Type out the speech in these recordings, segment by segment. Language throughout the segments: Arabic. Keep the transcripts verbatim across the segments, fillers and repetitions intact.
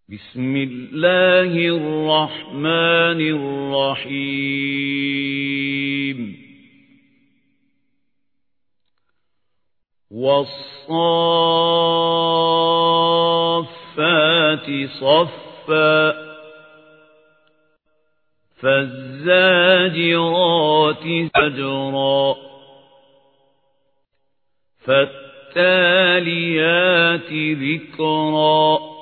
بسم الله الرحمن الرحيم والصافات صفا فالزاجرات زجرا فالتاليات ذكرا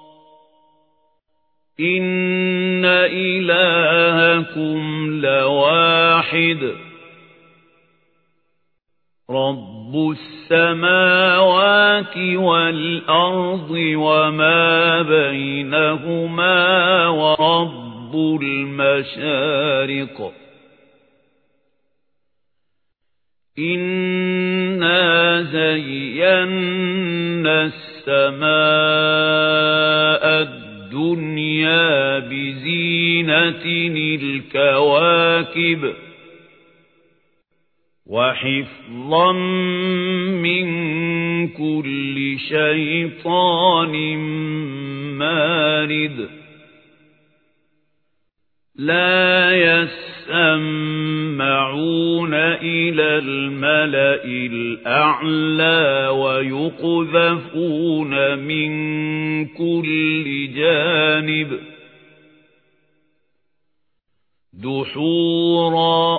إن إلهكم لواحد رب السماوات والأرض وما بينهما ورب المشارق إنا زينا السماء الدنيا بزينة الكواكب وحفظا من كل شيطان مارد لا يسمعون إلى الملأ الأعلى ويقذفون من كل جانب دحورا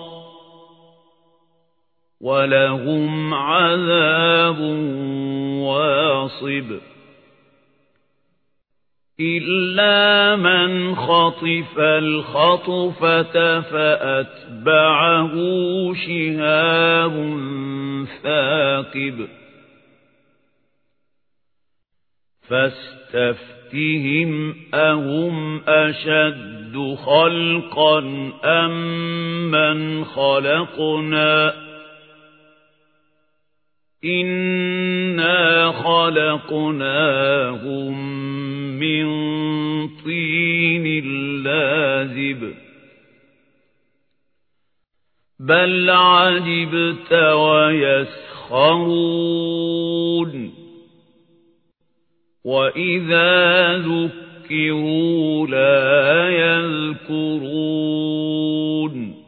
ولهم عذاب واصب إلا من خطف الخطفة فأتبعه شهاب ثاقب فاستفتهم أهم أشد خلقا أم من خلقنا إنا خلقناهم من طين لازب بل عجبت ويسخرون وإذا ذكروا لا يذكرون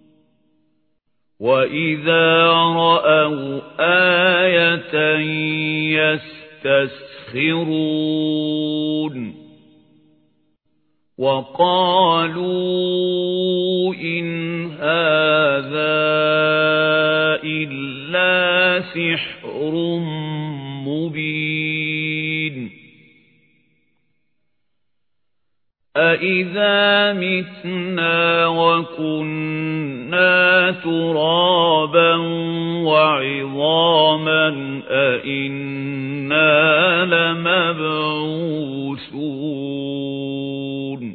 وإذا رأوا آية يستسخرون وقالوا إن هذا إلا سحر مبين أإذا متنا وكنا ترابا وعظاما أإنا لمبعوثون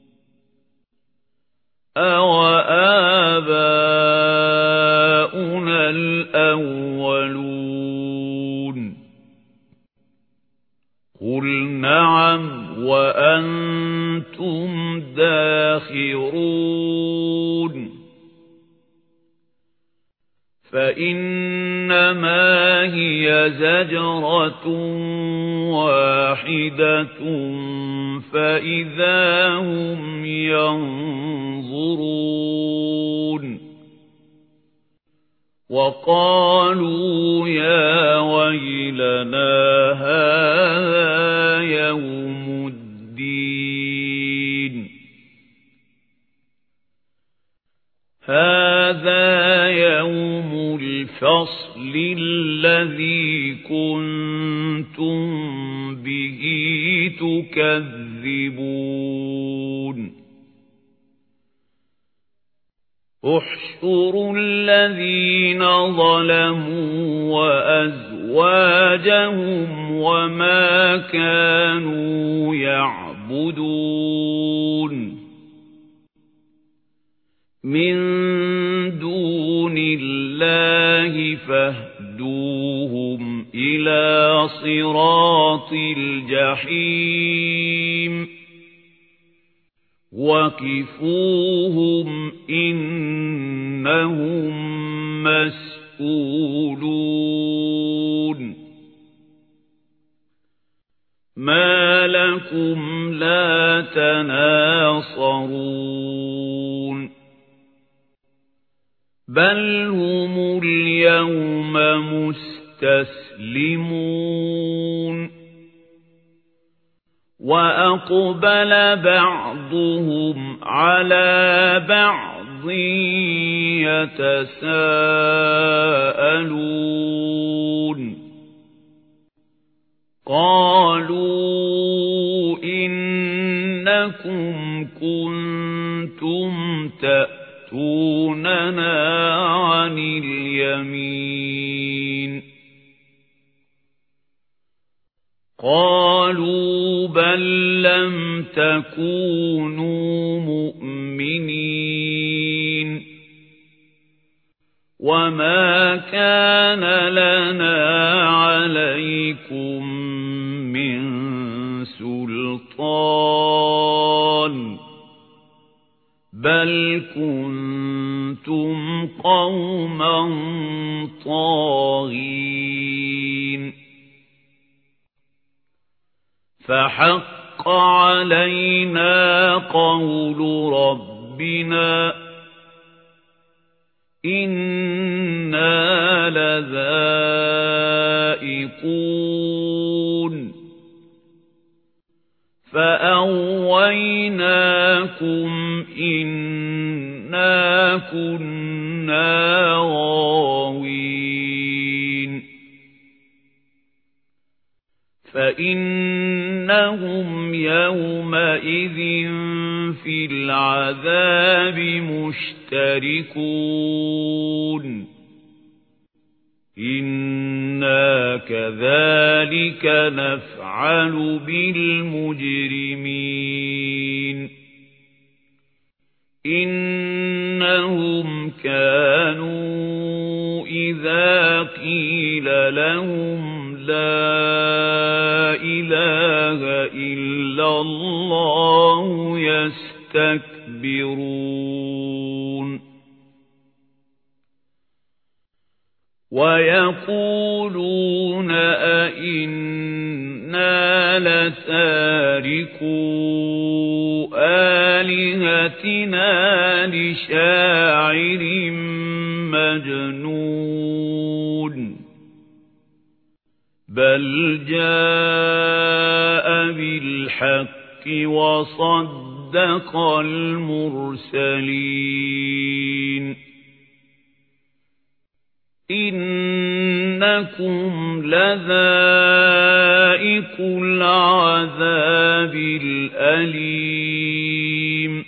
أوآباؤنا الأولون قل نعم وأنتم داخرون فإنما هي زجرة واحدة فإذا هم ينظرون وقالوا يا ويلنا هذا يوم الدين هذا يوم الفصل الذي كنتم به تكذبون احشروا الذين ظلموا وأزواجهم وما كانوا يعبدون من دون الله فاهدوهم إلى صراط الجحيم وقفوهم إنهم مسؤولون ما لكم لا تناصرون بل هم اليوم مستسلمون وأقبل بعضهم على بعض يتساءلون قالوا إنكم كنتم تأتوننا عن اليمين قالوا بل لم تكونوا مؤمنين وما كان لنا عليكم من سلطان بل كنتم قوما طاغين فحق علينا قول ربنا إنا لذائقون فأغويناكم إنا كنا غاوين فإنهم يومئذ في العذاب مشتركون إنا كذلك نفعل بالمجرمين إنهم كانوا إذا قيل لهم لا إله إلا الله يستكبرون ويقولون أئنا لتاركو آلهتنا لشاعر مجنون بل جاء بالحق وصدق المرسلين إنكم لذائق العذاب الأليم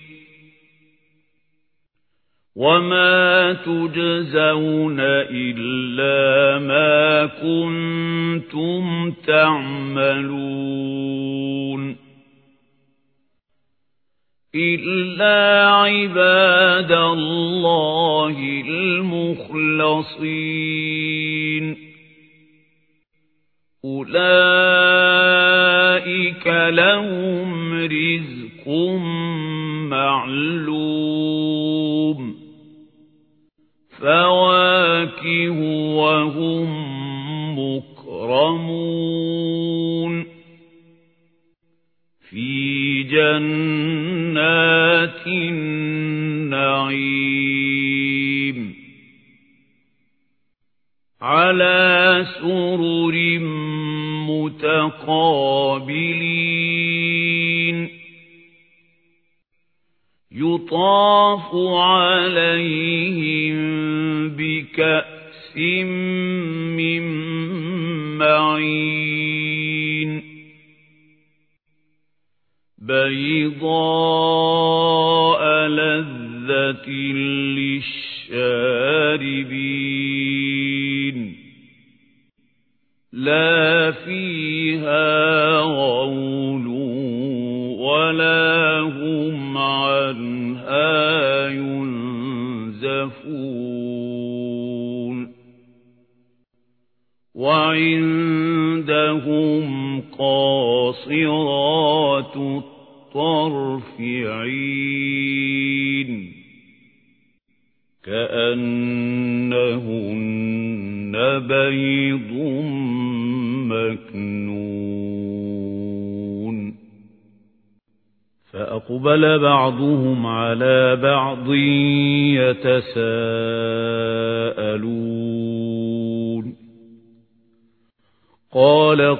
وما تجزون إلا ما كنتم تعملون إلا عباد الله المخلصين أولئك لهم رزق معلوم فواكه وهم مكرمون في جنات النعيم على سرر متقابلين يطاف عليهم بكأس من معين بيضاء لذة للشاربين لا فيها غول ولا هم عنها ينزفون وعندهم قاصرات الطرف عين كأنهن بيض مكنون فأقبل بعضهم على بعض يتساءلون قال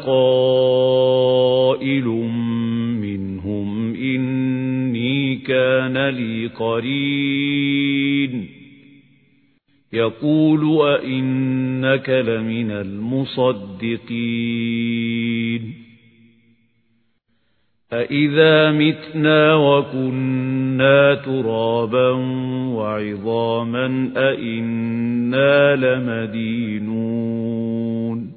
قائل منهم إني كان لي قرين يقول أئنك لمن المصدقين أإذا متنا وكنا ترابا وعظاما أئنا لمدينون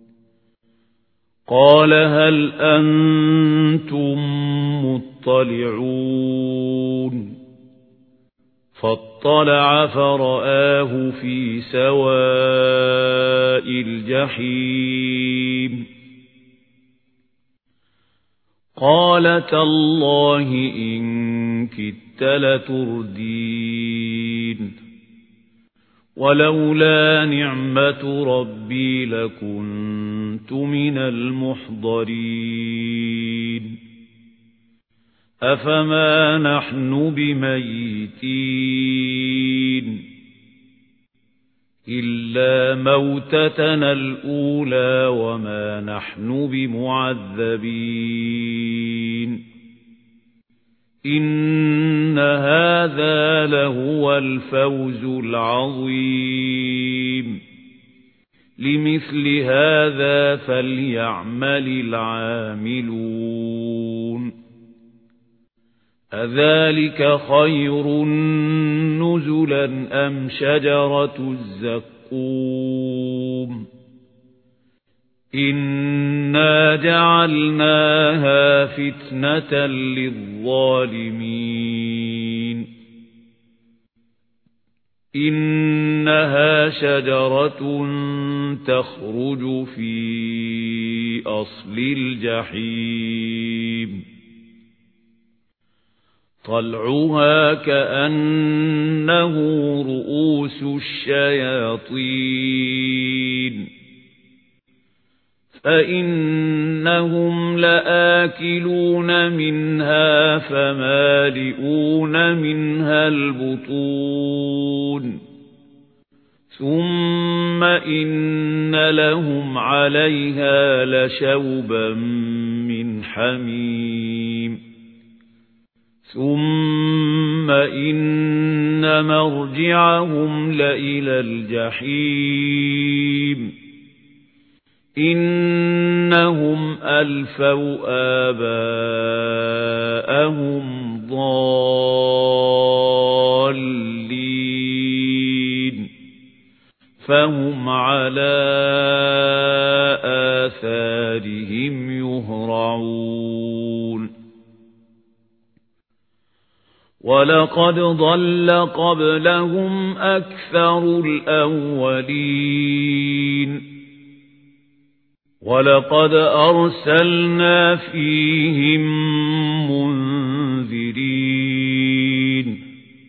قال هل أنتم مطلعون فاطلع فرآه في سواء الجحيم قال تالله إن كدت لتردين ولولا نعمة ربي لكنت من المحضرين أفما نحن بميتين إلا موتتنا الأولى وما نحن بمعذبين إن هذا لهو الفوز العظيم لمثل هذا فليعمل العاملون أذلك خير نزلا أم شجرة الزقوم إنا جعلناها فتنة للظالمين إنها شجرة تخرج في أصل الجحيم طلعها كأنه رؤوس الشياطين فإنهم لآكلون منها فمالئون منها البطون ثم إن لهم عليها لشوبا من حميم ثم إن مرجعهم لإلى الجحيم إنهم ألفوا آباءهم ضالين فهم على آثارهم يهرعون ولقد ضل قبلهم أكثر الأولين ولقد أرسلنا فيهم منذرين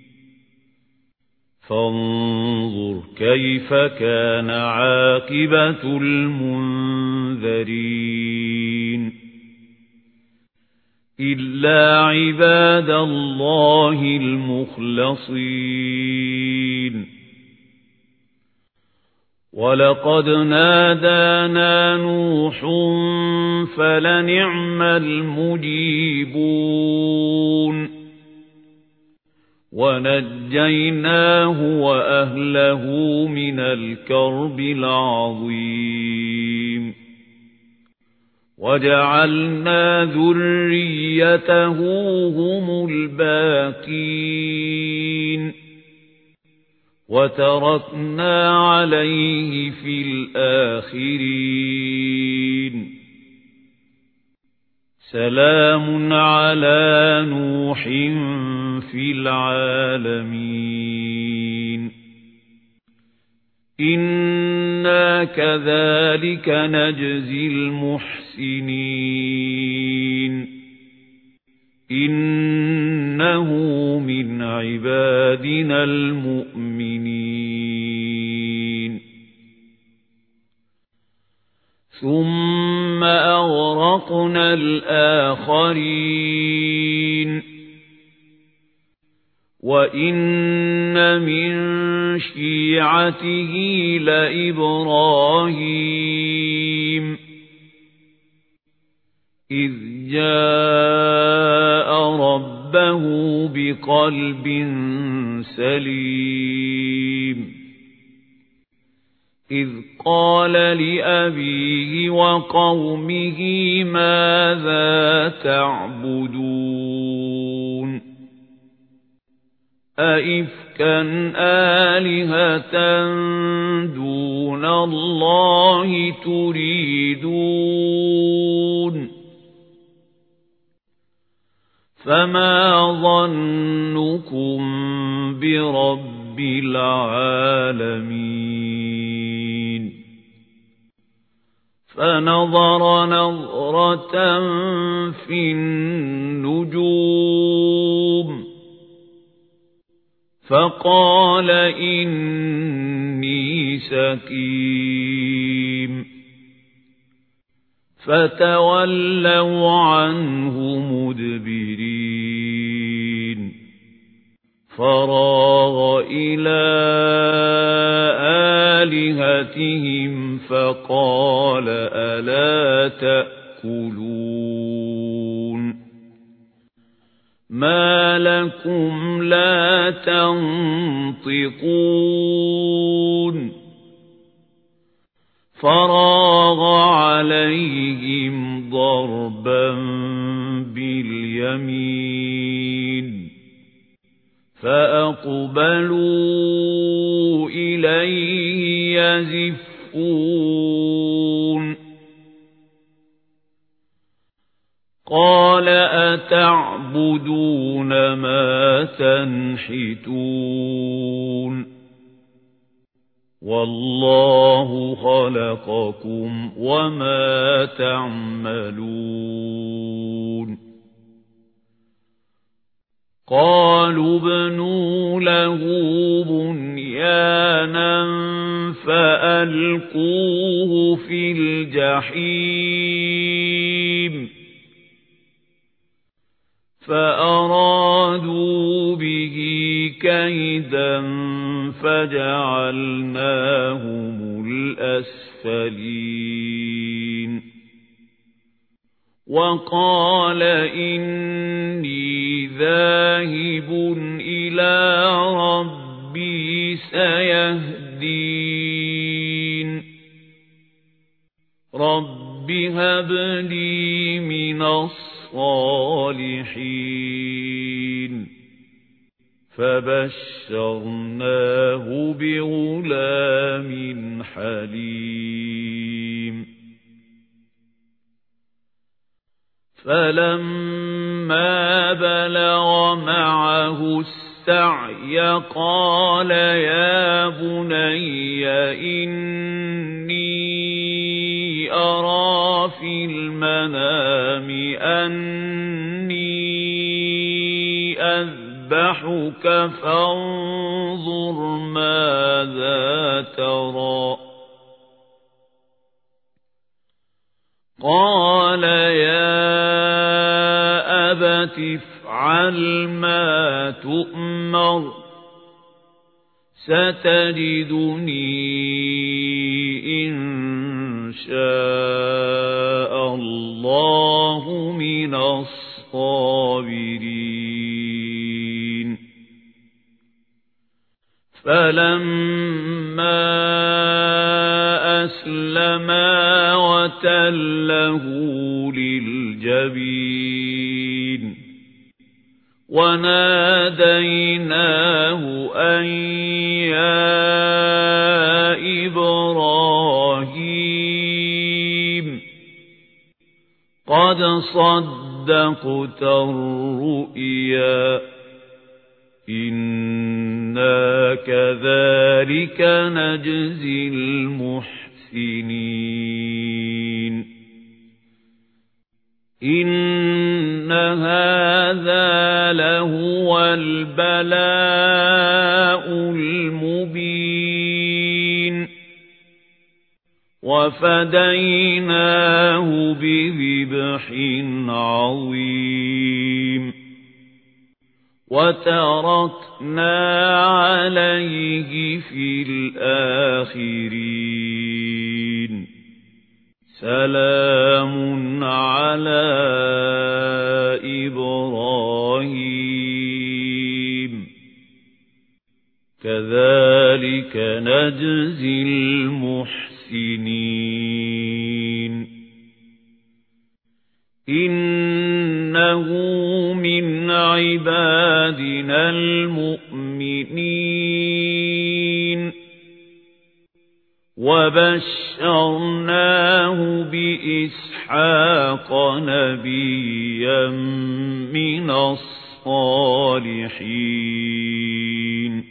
فانظر كيف كان عاقبة المنذرين إلا عباد الله المخلصين ولقد نادانا نوح فلنعم المجيبون ونجيناه وأهله من الكرب العظيم وجعلنا ذريته هم الباقين وتركنا عليه في الآخرين سلام على نوح في العالمين إنا كذلك نجزي المحسنين إنه من عبادنا المؤمنين ثم أغرقنا الآخرين وَإِنَّ مِن شِيعَتِهِ لَإِبْرَاهِيمَ إِذْ جَاءَ رَبَّهُ بِقَلْبٍ سَلِيمٍ إِذْ قَالَ لِأَبِيهِ وَقَوْمِهِ مَاذَا تَعْبُدُونَ أَئِفْكًا آلِهَةً دُونَ اللَّهِ تُرِيدُونَ فَمَا ظَنُّكُمْ بِرَبِّ الْعَالَمِينَ فَنَظَرَ نَظْرَةً فِي النُّجُومِ فَقَالَ إِنِّي سَقِيمٌ فَتَوَلَّوْا عَنْهُ مُدْبِرِينَ فَرَاغَ إِلَى آلِهَتِهِمْ فَقَالَ أَلَا تَأْكُلُونَ مَا لَكُمْ لَا تَنطِقُونَ فَرَاغَ عَلَيْهِمْ ضَرْبًا بِالْيَمِينِ فَأَقْبَلُوا إِلَيْهِ يَزِفُّونَ قَالَ أَتَعْبُدُونَ مَا تَنْحِتُونَ وَاللَّهُ خَلَقَكُمْ وَمَا تَعْمَلُونَ قَالُوا ابْنُوا لَهُ بُنْيَانًا فَأَلْقُوهُ فِي الْجَحِيمِ فَأَرَادُوا بِهِ كَيْدًا فَجَعَلْنَاهُمُ الْأَسْفَلِينَ وَقَالَ إِنِّي ذَاهِبٌ إِلَى رَبِّي سَيَهْدِينِ رَبِّ هَبْ لِي مِنَ الصَّالِحِينَ فَبَشَّرْنَاهُ بِغُلَامٍ حَلِيمٍ فَلَمَّا بَلَغَ مَعَهُ السَّعْيَ قَالَ يَا بُنَيَّ إِنِّي أَرَى فِي الْمَنَامِ أَنِّي أَذْبَحُكَ فَانظُرْ مَاذَا تَرَى قَالَ يَا أَبَتِ افْعَلْ مَا تُؤْمَرُ سَتَجِدُنِي إِن شَاءَ اللَّهُ مِنَ الصَّابِرِينَ فَلَمَّا أَسْلَمَا وَتَلَّهُ لِلْجَبِينِ وَنَادَيْنَاهُ أَن يَا إِبْرَاهِيمُ قَدْ صَدَّقْتَ الرُّؤْيَا إِنَّا كَذَلِكَ نَجْزِي الْمُحْسِنِينَ إِنَّ هَذَا لَهُوَ الْبَلَاءُ الْمُبِينُ وَفَدَيْنَاهُ بِذِبْحٍ عَظِيمٍ وتركنا عليه في الآخرين سلام على إبراهيم كذلك نجزي المحسنين إنه من عبادنا المؤمنين وبشرناه بإسحاق نبيا من الصالحين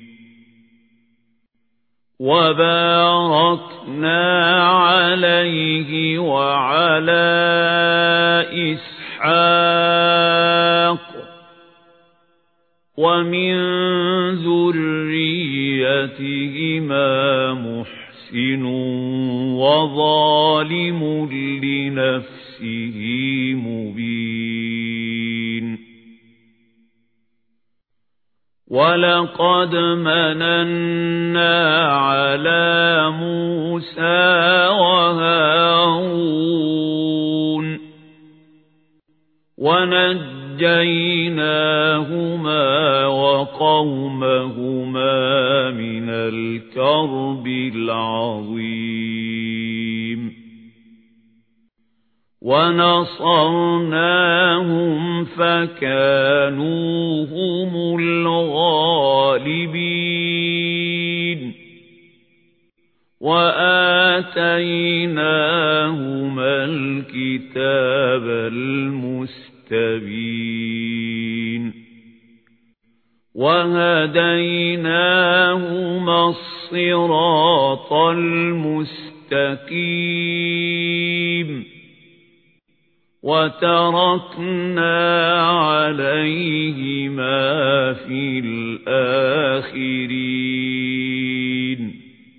وباركنا عليه وعلى إسحاق ومن ذريتهما محسن وظالم لنفسه مبين ولقد مننا على موسى وهارون ونجيناهما وقومهما من الكرب العظيم ونصرناهم فكانوا هم الغالبين وآتيناهما الكتاب المستبين وهديناهما الصراط المستقيم وتركنا عليهما في الآخرين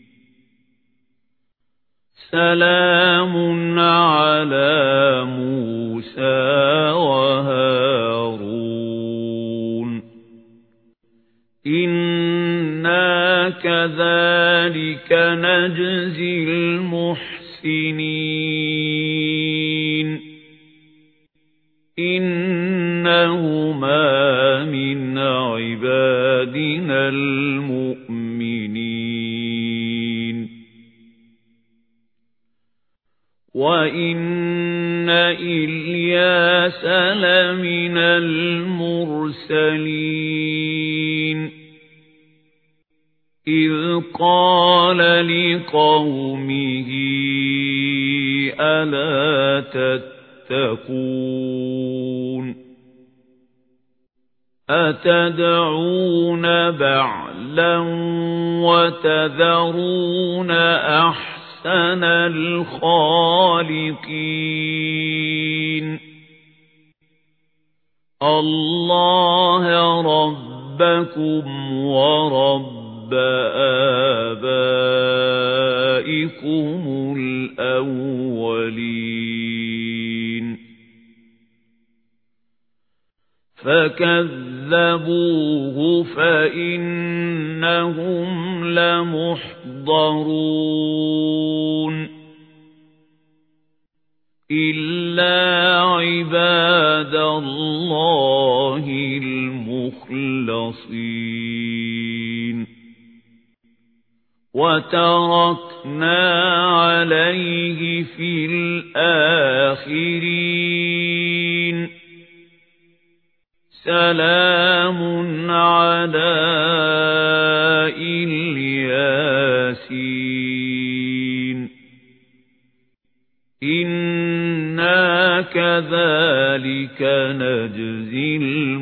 سلام على موسى وهارون إنا كذلك نجزي المحسنين إنهما من عبادنا المؤمنين وإن إلياس لمن المرسلين إذ قال لقومه ألا تتقون أتدعون بعلا وتذرون أحسن أحسن الخالقين الله ربكم ورب آبائكم الأولين فكذبوه فإنهم لمحضرون إلا عباد الله المخلصين وتركنا عليه في الآخرين سلام على الياسين إنا كذلك نجزي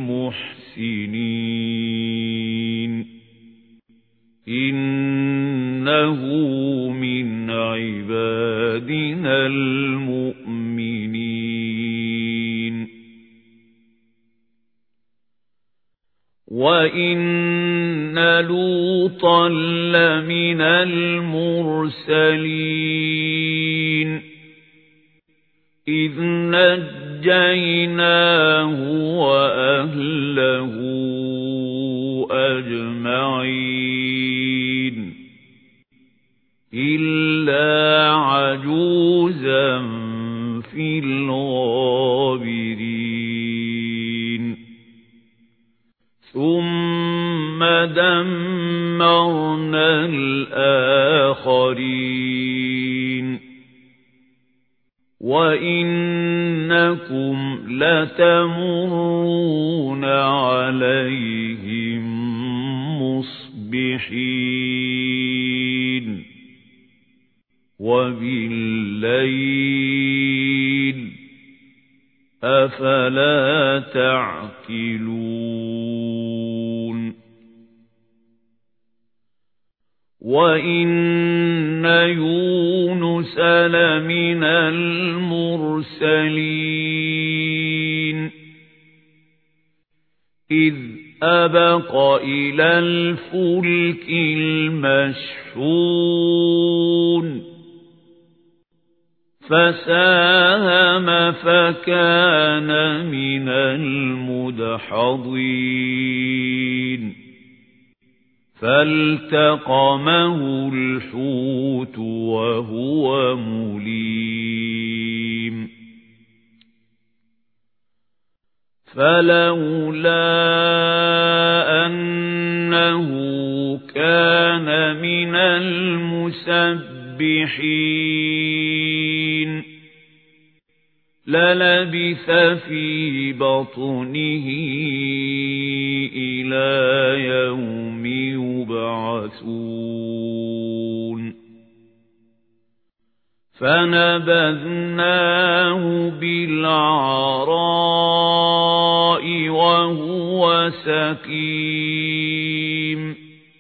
المحسنين إنه من عبادنا المؤمنين وإن لوطا لمن المرسلين إذ نجيناه وأهله ودمرنا الآخرين وإنكم لتمرون عليهم مصبحين وبالليل أفلا تعقلون وإن يونس لمن المرسلين إذ أبق إلى الفلك المشحون فساهم فكان من المدحضين فالتقمه الحوت وهو مليم فلولا أنه كان من المسبحين للبث في بطنه إلى يوم يبعثون فنبذناه بالعراء وهو سقيم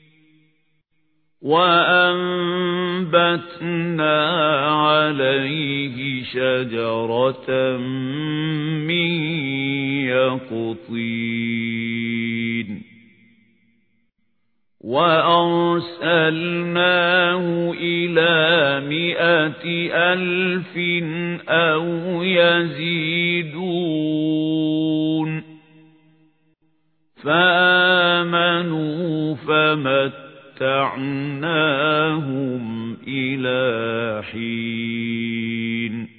وأنبتنا عليه شجرة من يقطين وأرسلناه إلى مائة ألف أو يزيدون فآمنوا فمتعناهم إلى حين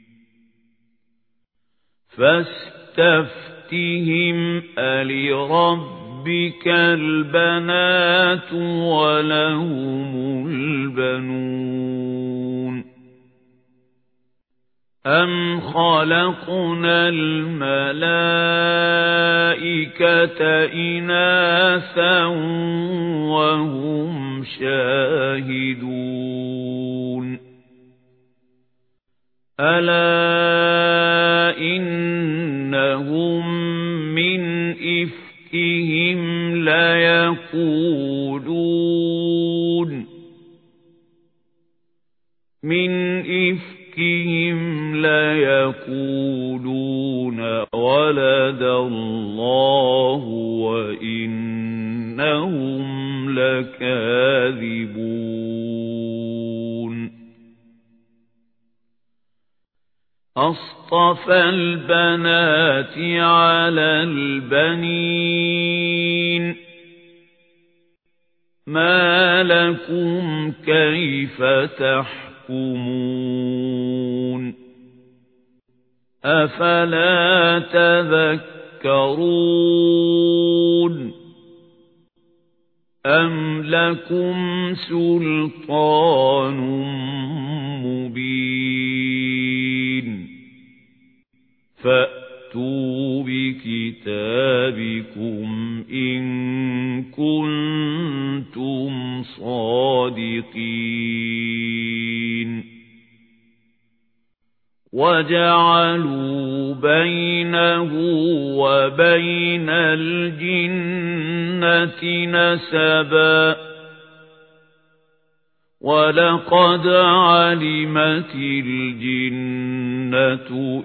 فاستفتهم ألربك البنات ولهم البنون أم خلقنا الملائكة إناثا وهم شاهدون ألا إنهم من إفكهم ليقولون من إفكهم ليقولون ولد الله وإنهم لكاذبون أصطفى البنات على البنين ما لكم كيف تحكمون أفلا تذكرون أم لكم سلطان مبين فأتوا بكتابكم إن كنتم صادقين وجعلوا بينه وبين الجنة نسبا ولقد علمت الجنة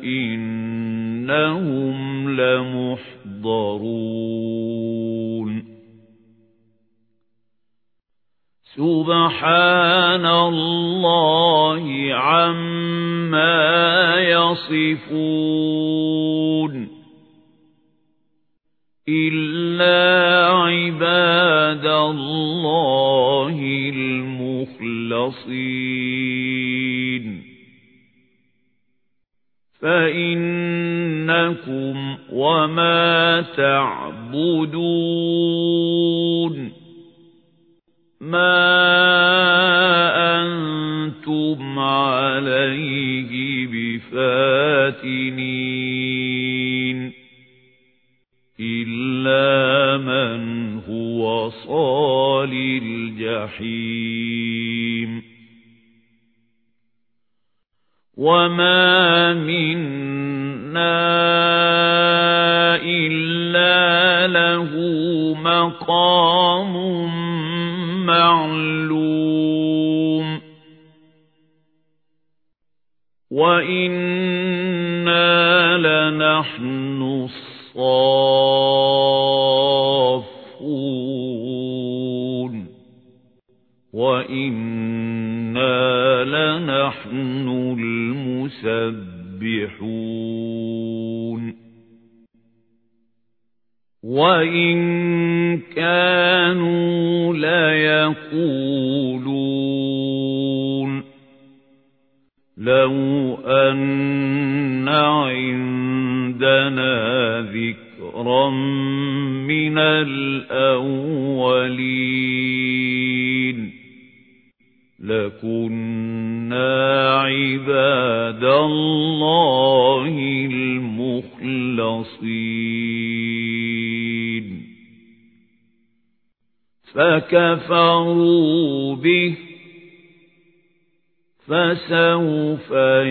إنهم لمحضرون سبحان الله عما يصفون إلا عباد الله المخلصين فإن إنكم وما تعبدون ما أنتم عليه بفاتنين إلا من هو صال الجحيم وما منا إلا له مقام معلوم وإنا لنحن الصافون وإنا لنحن المسبحون وإن كانوا ليقولون لو أن عندنا ذكرا من الأولين لكنا عباد الله المخلصين فكفروا به فسوف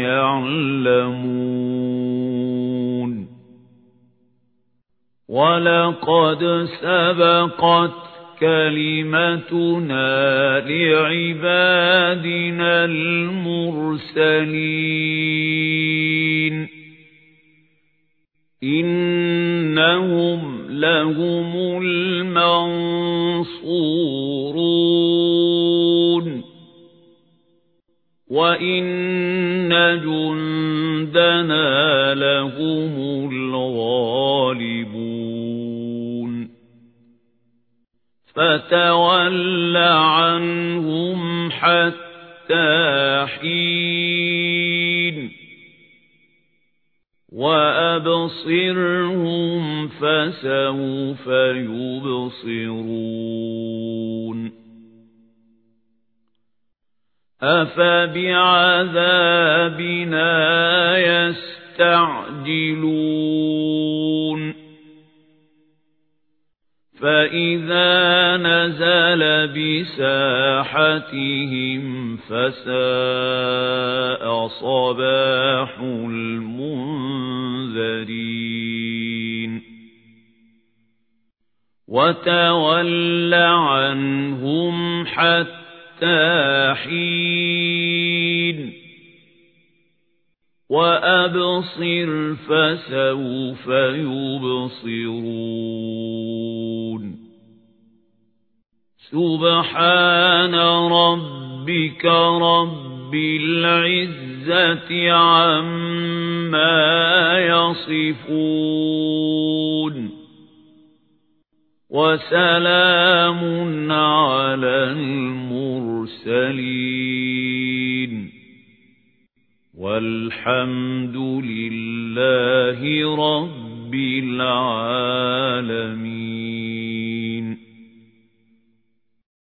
يعلمون ولقد سبقت كلمتنا لعبادنا المرسلين إنهم لهم المنصورون وإن جندنا لهم الغالبون فتول عنهم حتى حين وأبصرهم فسوف يبصرون أفبعذابنا يستعجلون فإذا نزل بساحتهم فساء صباح المنذرين وتول عنهم حتى حين وأبصر فسوف يبصرون سبحان ربك رب العزة عما يصفون وسلام على المرسلين والحمد لله رب العالمين.